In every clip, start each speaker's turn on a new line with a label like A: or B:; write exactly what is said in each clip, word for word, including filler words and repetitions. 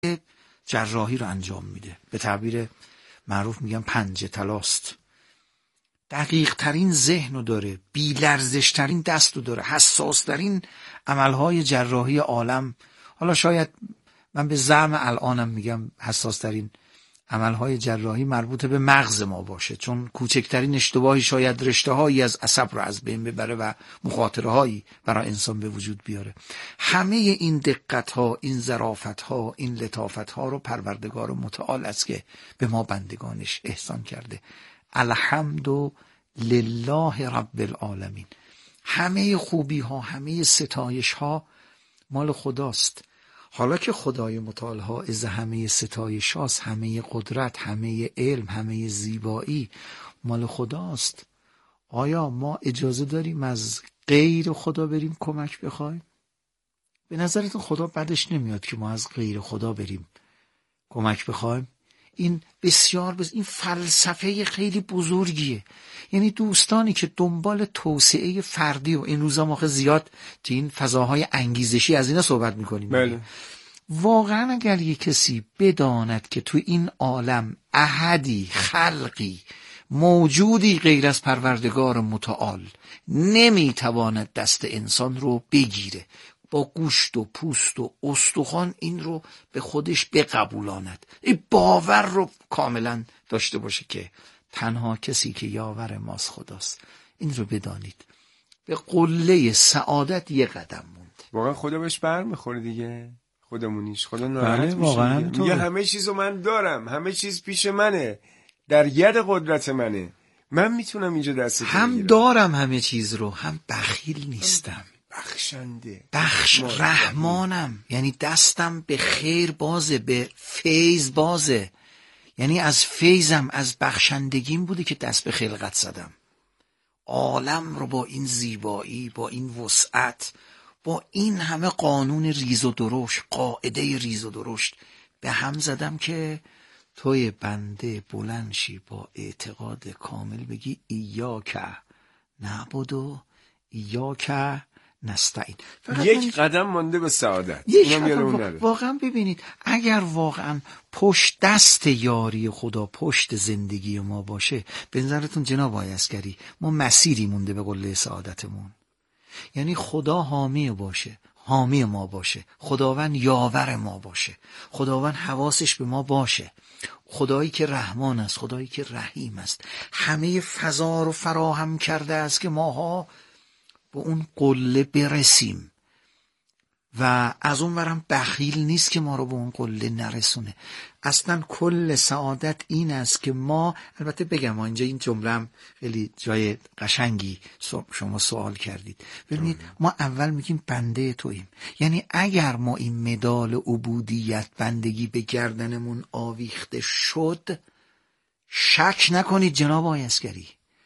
A: جراحی رو انجام میده. به تعبیر معروف میگن پنجه تلاست. دقیق ترین ذهن رو داره، بی لرزش ترین دست رو داره، حساس ترین عملهای جراحی عالم. حالا شاید من به زعم الانم میگم حساس ترین عملهای جراحی مربوط به مغز ما باشه، چون کوچکترین اشتباهی شاید رشته هایی از عصب رو از بین ببره و مخاطره هایی برای انسان به وجود بیاره. همه این دقت ها، این ظرافت ها، این لطافت ها رو پروردگار متعال است که به ما بندگانش احسان کرده. الحمد لله رب العالمین. همه خوبی ها، همه ستایش ها مال خداست. حالا که خدای متعال حائز همه ستایش هاست، همه قدرت، همه علم، همه زیبایی مال خداست، آیا ما اجازه داریم از غیر خدا بریم کمک بخوایم؟ به نظرتون خدا بعدش نمیاد که ما از غیر خدا بریم کمک بخوایم؟ این بسیار بس این فلسفه خیلی بزرگیه. یعنی دوستانی که دنبال توسعه فردی و این روزا ما زیاد تو این فضاهای انگیزشی از اینا صحبت میکنیم،
B: بله.
A: واقعا اگر یک کسی بداند که تو این عالم احدی، خلقی، موجودی غیر از پروردگار متعال نمیتواند دست انسان رو بگیره، با گوشت و پوست و استخوان این رو به خودش بقبولاند، این باور رو کاملا داشته باشه که تنها کسی که یاور ماست خداست. این رو بدانید. به قله سعادت یه قدم موند.
B: واقعا خدا بهش بر میخوره دیگه، خودمونیش. خدا ناراحت
A: میشه،
B: میگه همه چیزو من دارم، همه چیز پیش منه، در ید قدرت منه، من میتونم اینجا دستت بگیرم.
A: هم دارم همه چیز رو، هم بخیل نیستم،
B: بخشنده،
A: بخش رحمانم. یعنی دستم به خیر بازه، به فیض بازه. یعنی از فیضم، از بخشندگیم بوده که دست به خلقت زدم. عالم رو با این زیبایی، با این وسعت، با این همه قانون ریز و درشت، قاعده ریز و درشت به هم زدم که توی بنده بلند شی با اعتقاد کامل بگی ایاک نعبد و ایاک نستعین.
B: یک قدم مانده به سعادت.
A: یک قدم. واقعا ببینید اگر واقعا پشت دست یاری خدا پشت زندگی ما باشه، به نظرتون جناب آقای عسگری ما مسیری مونده به قله سعادتمون؟ یعنی خدا حامی باشه، حامی ما باشه، خداوند یاور ما باشه، خداوند حواسش به ما باشه، خدایی که رحمان است، خدایی که رحیم است، همه فضا رو فراهم کرده است که ماها به اون قله برسیم و از اون ورم بخیل نیست که ما رو به اون قله نرسونه. اصلا کل سعادت این است که ما، البته بگم اینجا این جمله‌ام خیلی جای قشنگی شما سوال کردید. ببینید ما اول میگیم بنده توییم، یعنی اگر ما این مدال عبودیت بندگی به گردنمون آویخته شد، شک نکنید جناب آقای عسگری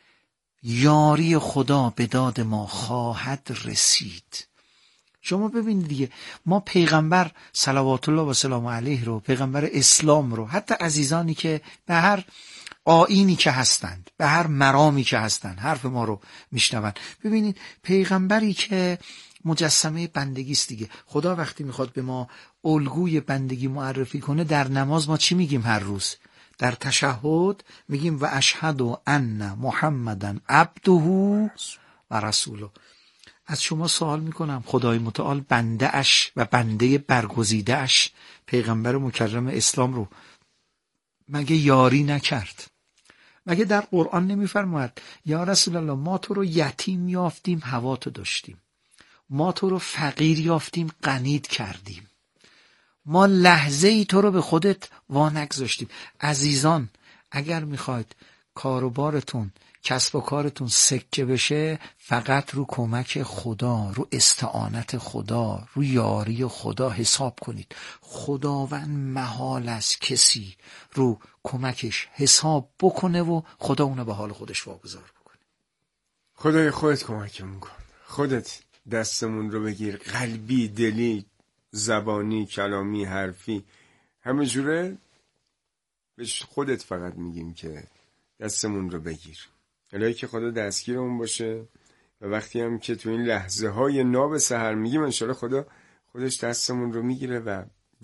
A: یاری خدا به داد ما خواهد رسید. شما ببینید دیگه ما پیغمبر صلوات الله و سلام علیه رو، پیغمبر اسلام رو، حتی عزیزانی که به هر آیینی که هستند، به هر مرامی که هستند حرف ما رو میشنوند، ببینید پیغمبری که مجسمه بندگی است دیگه. خدا وقتی میخواد به ما الگوی بندگی معرفی کنه، در نماز ما چی میگیم هر روز؟ در تشهد میگیم و اشهد ان محمدن عبده و رسوله. از شما سوال میکنم خدای متعال بنده اش و بنده برگزیده اش پیغمبر مکرم اسلام رو مگه یاری نکرد؟ مگه در قرآن نمیفرماید یا رسول الله ما تو رو یتیم یافتیم هوا تو داشتیم، ما تو رو فقیر یافتیم غنیت کردیم، ما لحظه ای تو رو به خودت وانگذاشتیم. عزیزان اگر میخواید کاروبارتون، کسب و کارتون سکه بشه، فقط رو کمک خدا، رو استعانت خدا، رو یاری خدا حساب کنید. خداوند محال است کسی رو کمکش حساب بکنه و خدا اونو به حال خودش واگذار بکنه.
B: خدای خودت کمکمون کن، خودت دستمون رو بگیر، قلبی، دلی، زبانی، کلامی، حرفی، همه جوره بهش خودت فقط میگیم که دستمون رو بگیر. الهی که خدا دستگیرمون باشه و وقتی هم که تو این لحظه های ناب سحر میگیم انشالله خدا خودش دستمون رو میگیره و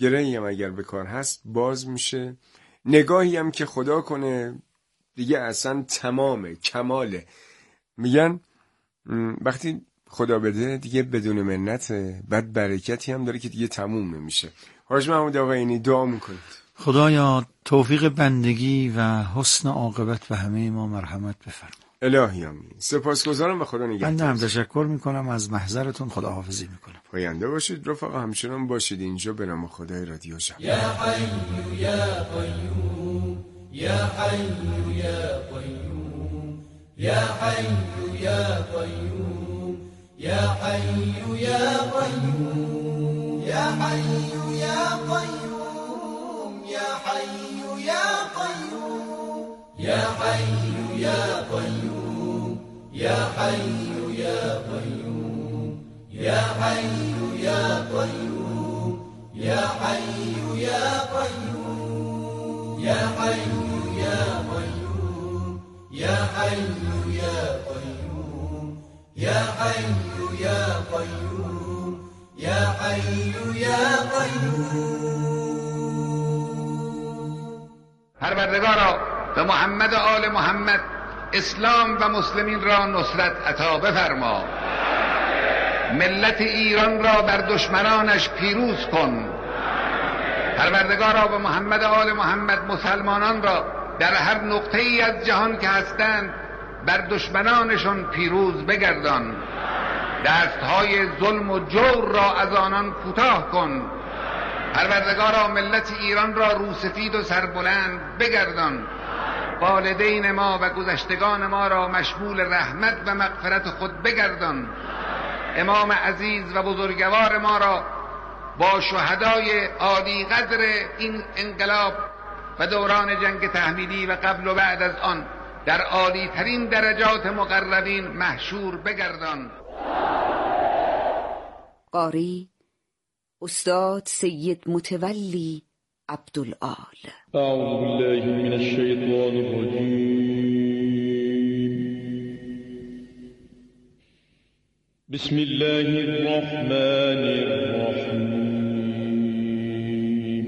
B: گرهی هم اگر به کار هست باز میشه. نگاهی هم که خدا کنه دیگه اصلا تمامه، کماله. میگن وقتی خدا بده دیگه بدون منته، بعد برکتی هم داره که دیگه تموم نمیشه. حاج محمود آقایانی دعا میکنید.
A: خدایا توفیق بندگی و حسن عاقبت به همه ما مرحمت بفرما.
B: الهی آمین. سپاسگزارم و خدا نگهدار.
A: بنده هم تشکر میکنم، از محضرتون خداحافظی میکنم.
B: پاینده باشید رفقا، همچنان باشید اینجا به نام خدای رادیو جمع.
C: یا حی یا قیوم یا حی یا قیوم یا حی یا قیوم یا حی یا قیوم یا حی یا قیوم یا حی یا قیوم یا حی یا قیوم یا حی یا قیوم یا حی یا قیوم یا حی یا قیوم یا حی یا قیوم یا حی یا قیوم یا حی یا قیوم یا حی یا قیوم.
D: پروردگارا به محمد و آل محمد اسلام و مسلمین را نصرت عطا بفرما. ملت ایران را بر دشمنانش پیروز کن. پروردگارا به محمد و آل محمد مسلمانان را در هر نقطه ای از جهان که هستند بر دشمنانشون پیروز بگردان. دستهای ظلم و جور را از آنان کوتاه کن. پروردگارا ملت ایران را روسفید و سربلند بگردان. والدین ما و گذشتگان ما را مشمول رحمت و مغفرت خود بگردان. امام عزیز و بزرگوار ما را با شهدای عالی قدر این انقلاب و دوران جنگ تحمیلی و قبل و بعد از آن در عالی ترین درجات مقربین محشور بگردان.
E: قاری استاد سید متولی عبدالآل.
F: اعوذ بالله من الشیطان الرجیم. بسم الله الرحمن الرحیم.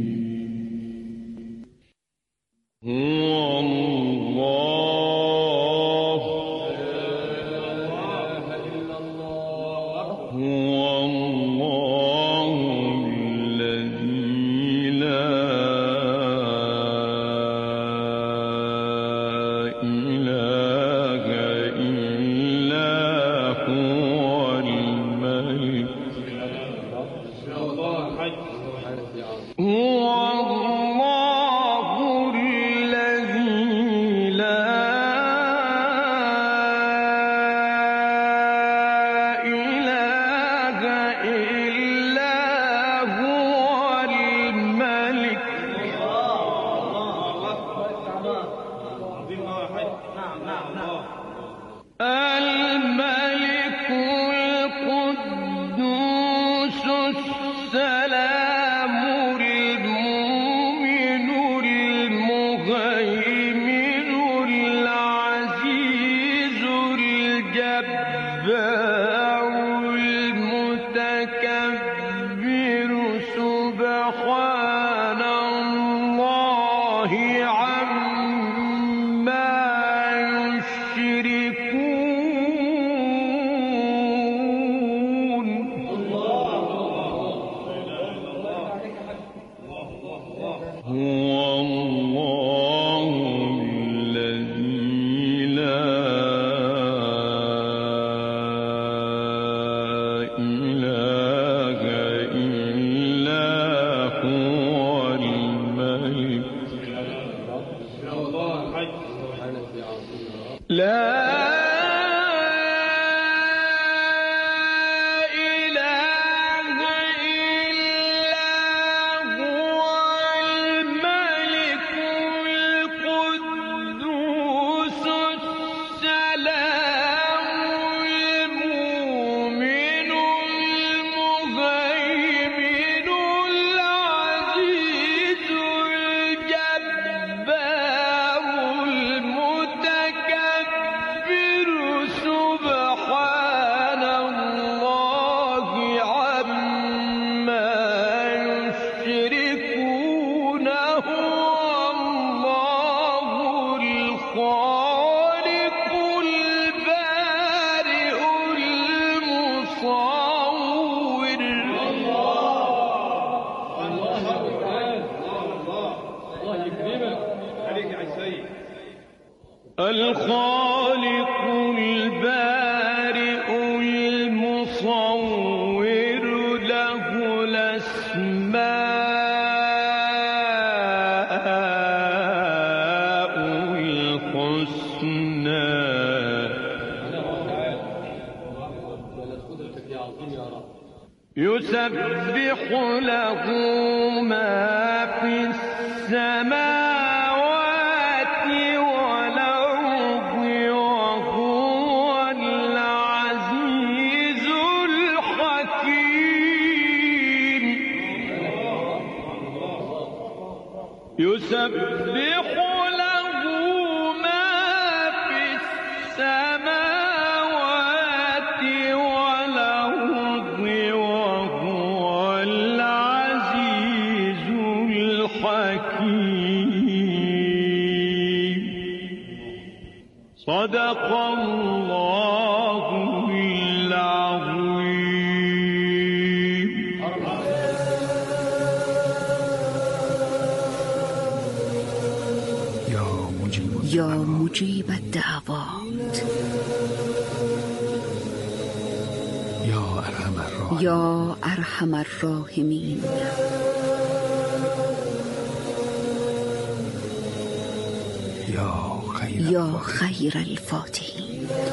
F: هو الله هو الله الذی لا اله الا هو الملك. هو الله الذي لا إله إلا هو الملك. الملك القدوس السلام المؤمن المهيمن العزيز الجبار المتكبر سبحان الله عما يشركون. هو الله الذي لا إله إلا هو الملك. لا إله إلا هو الملك القدوس السلام المؤمن المهيمن العزيز الجبار المتكبر الخالق البارئ المصور له الأسماء الحسنى يسبح له ما في السماوات والأرض وهو العزيز الحكيم يسبح له ما في السماوات والأرض وهو العزيز الحكيم صدق الله العظيم.
A: یا مجیب
E: یا مجیب الدعوات
A: یا ارحم الراحمین
E: یا ارحم الراحمین
A: یا خیر
E: یا
A: الفاتحین.
E: خیر الفاتحین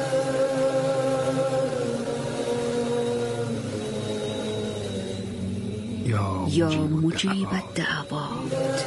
A: یا
E: یا
A: مجیب
E: مجیب
A: الدعوات.
E: الدعوات.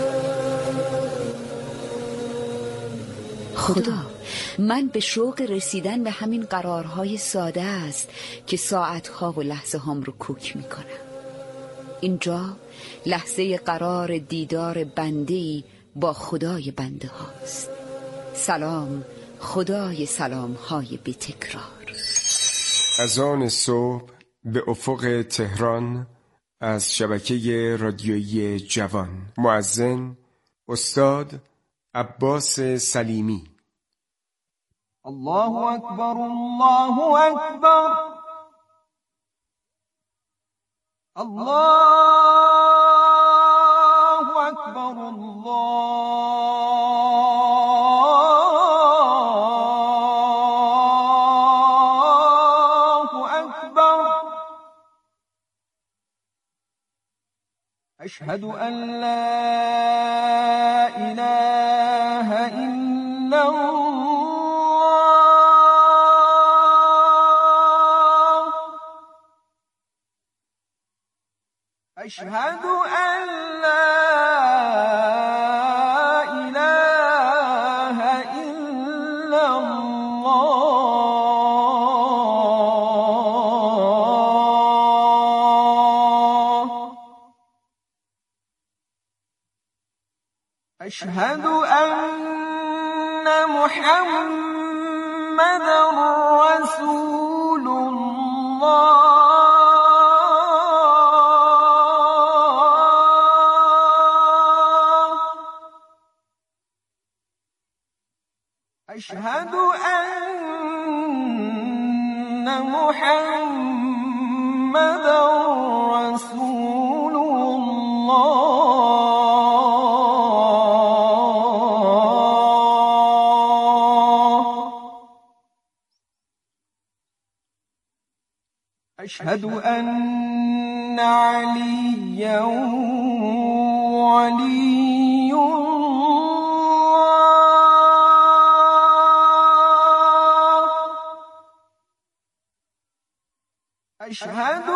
E: خدا، من به شوق رسیدن به همین قرارهای ساده است که ساعتها و لحظه هم رو کوک میکنم. اینجا لحظه قرار دیدار بنده‌ای با خدای بنده هاست. سلام خدای سلام های بی تکرار.
B: از آن صبح به افق تهران از شبکه رادیویی جوان. مؤذن استاد عباس سلیمی.
C: الله أكبر الله أكبر الله أكبر الله أكبر أشهد أن لا إله إلا الله أشهد أن لا إله إلا الله أشهد أن محمدا رسول الله أشهد أن محمدا رسول الله أشهد أن عليا ولي أشهد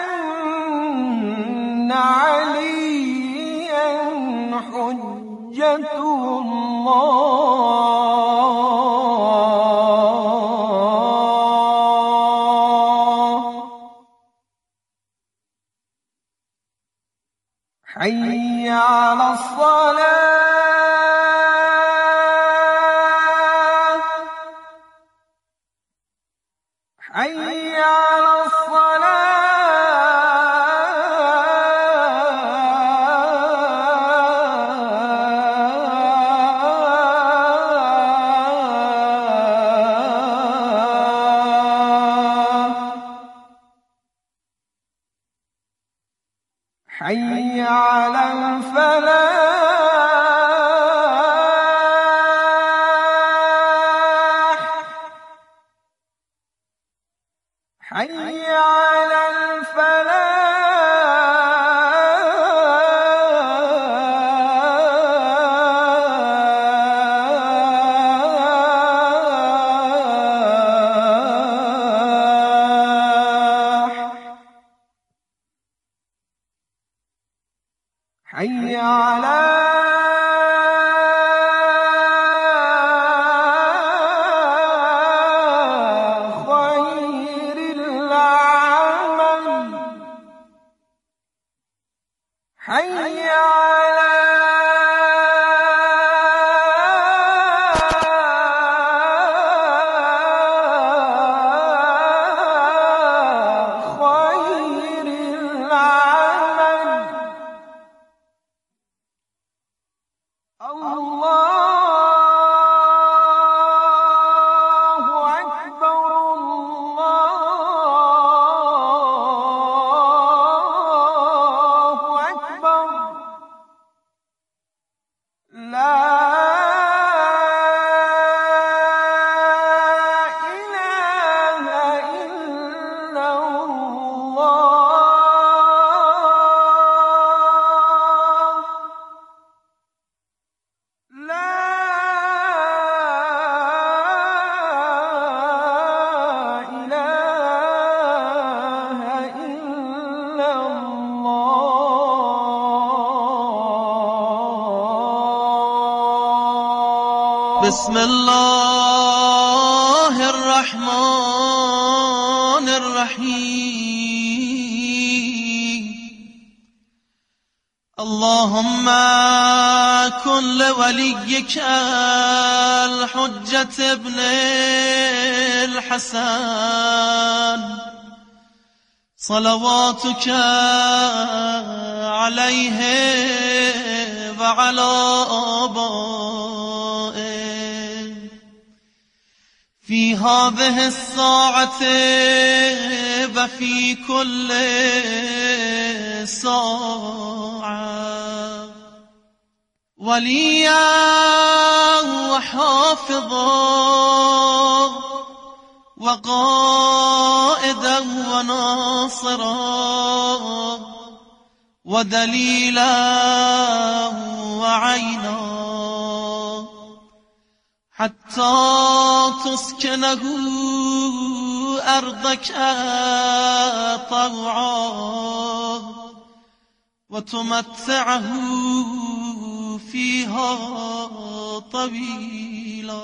C: أن عليا حجة الله حي على الصلاة حي على حي على الفلاح
G: بسم الله الرحمن الرحيم اللهم كن لوليك الحجة ابن الحسن صلواتك عليه وعلى آبائه في هذه الساعة وفي كل ساعة وليا وحافظا وقائدا وناصرا ودليلا وعينا حتى تسكنه أرضك طوعا وتمتعه فيها طويلا.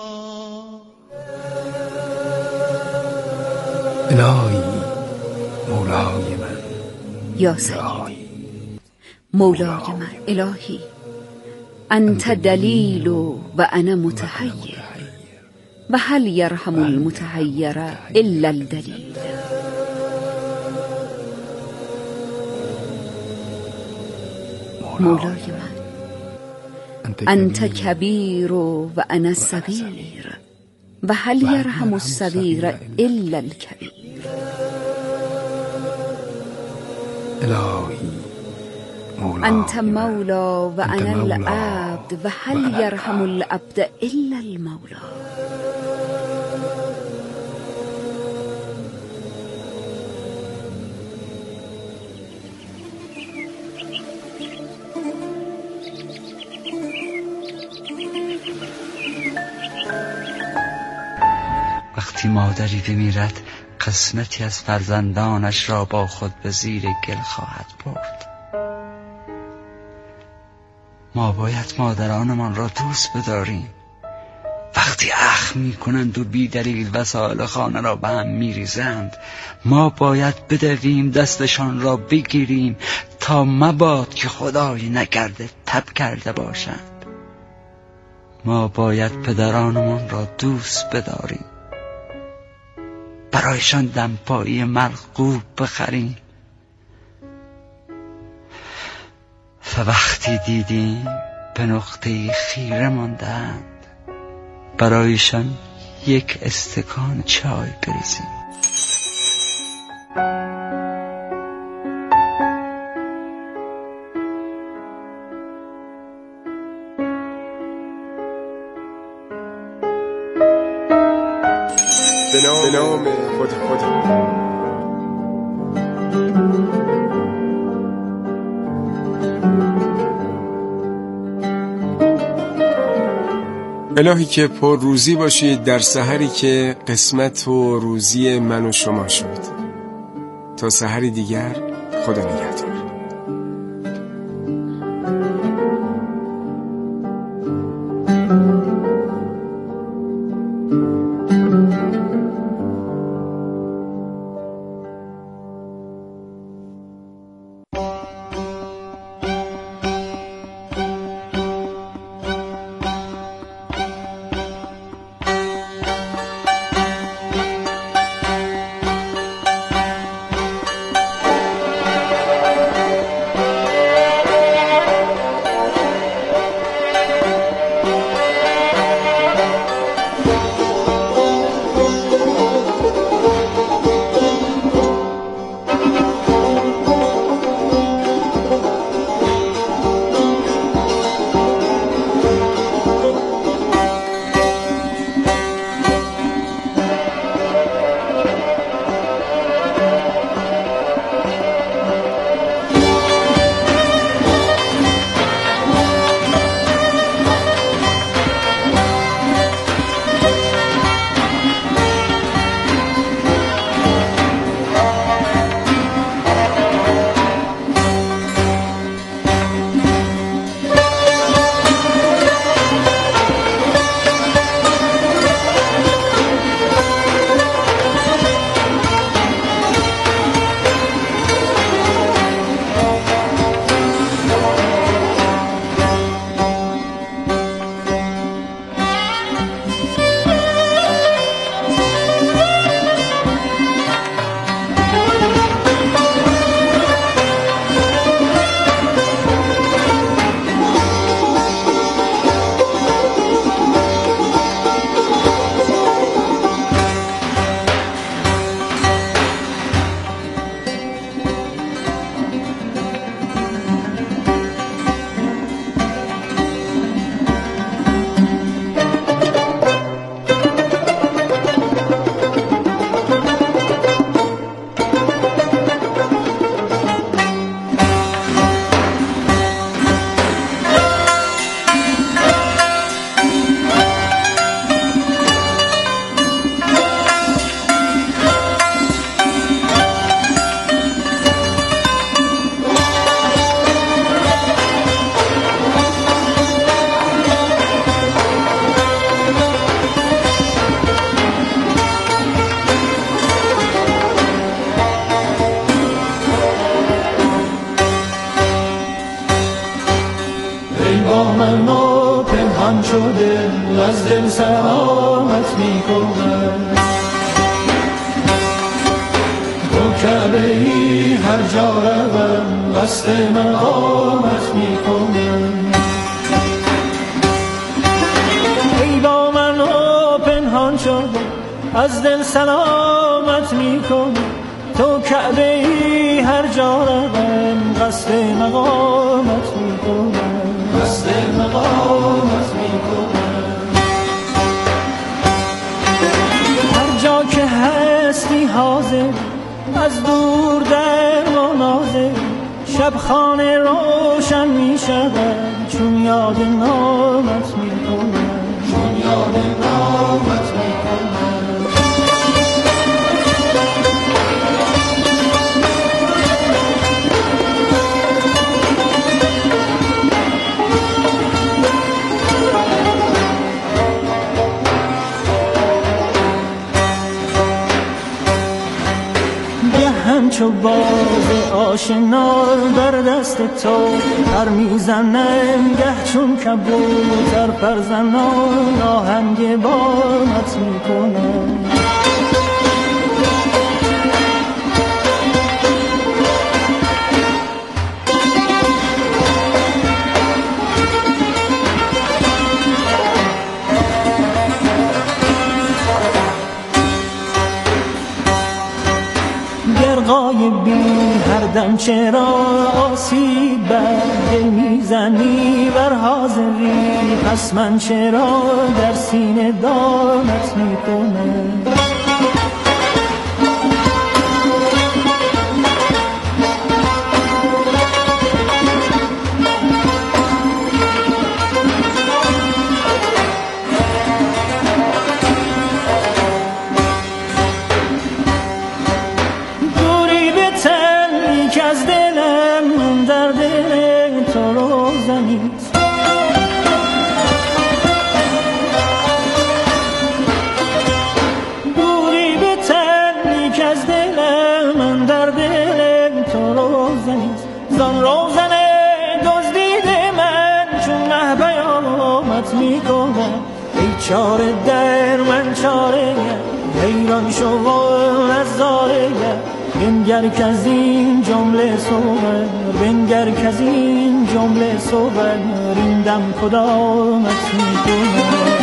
A: الهی مولای من،
E: یا سید مولای من، الهی انت دلیل و انا متحیر و هل یرحم المتحیر الا الدلیل. مولای من انت کبیر و انا صغیر و هل یرحم الصغیر الا الکبیر.
A: الهی
E: انت مولا و انا العبد و هل یرحم العبد الا المولا.
H: وقتی مادری بمیرد قسمتی از فرزندانش را با خود به زیر گل خواهد برد. ما باید مادرانمان را دوست بداریم. وقتی اخم می کنند و بی دلیل وسایل خانه را به هم می ریزند، ما باید بدویم دستشان را بگیریم تا مباد که خدای نکرده تب کرده باشند. ما باید پدرانمان را دوست بداریم، برایشان دمپایی مرغوب بخریم و وقتی دیدیم به نقطه خیره ماندند برایشان یک استکان چای بریزیم.
B: به نام خود خود الهی که پر روزی باشید در سحری که قسمت و روزی من و شما شد. تا سحری دیگر، خدا نگهدار.
I: با من و پنهان شده از دل سلامت میکنم. تو کعبه ای هر جا روم قصد مقامت میکنم. ای با من و پنهان شده از دل سلامت میکنم. تو کعبه ای هر جا روم قصد مقامت میکنم. قصد مقامت میکنم. هر جا که هستی حاضر از دور در مناظر شب خانه روشن می شود چون یاد نامت می کنم. چون یاد نامت می کنم. همچو باز آشنا بر دست تو پر میزنم گه چون کبوتر پر زنان آهنگ بامت میکنم. غایبی هر دم چرا آسیب بر دل میزنی بر حاضری پس من چرا در سینه دامت میکنم. چاره در من چاره حیران شو و نظاره بنگر که از این جمله صور بنگر که از این جمله صور ریندم کدامت میکنم.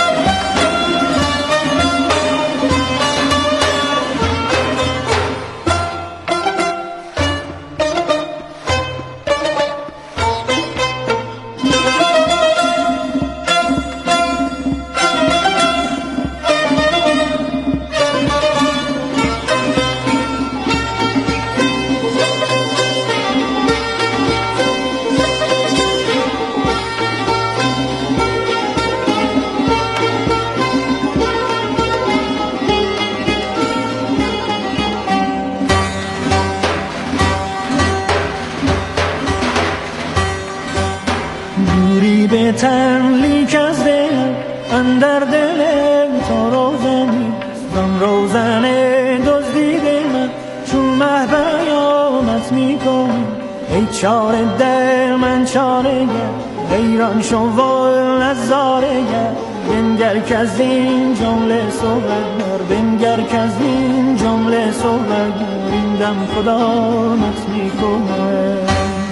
I: تن لیک از دل اندر دلم تو روزنی دم روزن دزدیده من چون مه بیامت میکنم. ای چاره در من چاره گر حیران شو و نظاره گر بنگر که از این جمله صور بنگر که از این جمله صور ریندم کدامت میکنم.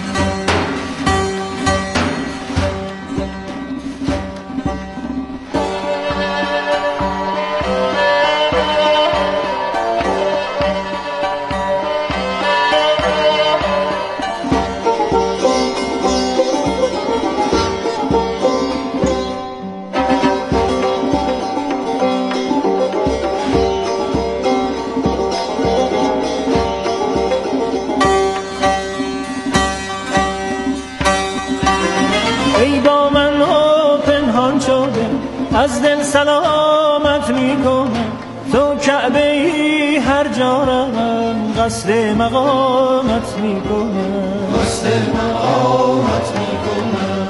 I: از دل سلامت میکنم. تو کعبه ای هر جا روم قصد مقامت میکنم. قصد مقامت میکنم.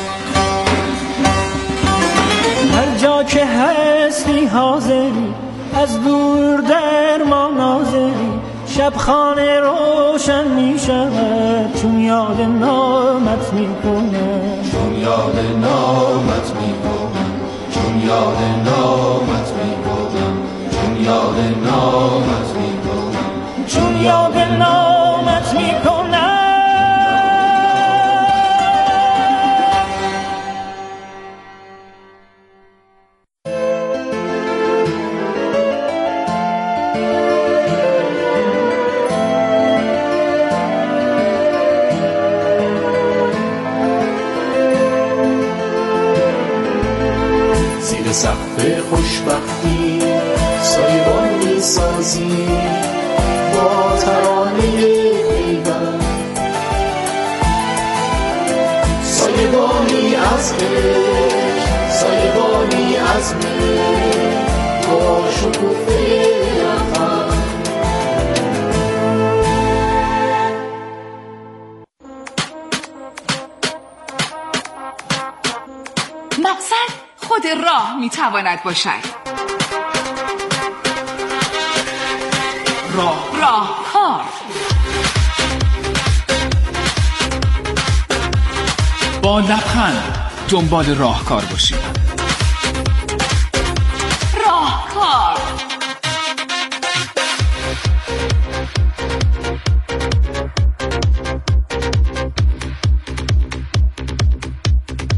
I: هر جا که هستی حاضری از دور در ما ناظری شب خانه روشن میشود چون یاد نامت میکنم.
J: یاد نامت میکنم، چون یاد نامت میکنم، چون یاد نامت میکنم،
I: چون یاد نامت میکنم.
J: زیر سقف خوشبختی سایبان میسازی با ترانه پیوند، سایبانی از عشق، سایبانی از مهر با شکوفه لبخند.
E: مقصد خود راه میتواند باشد. راه راهکار.
K: با لبخند دنبال راهکار باشید.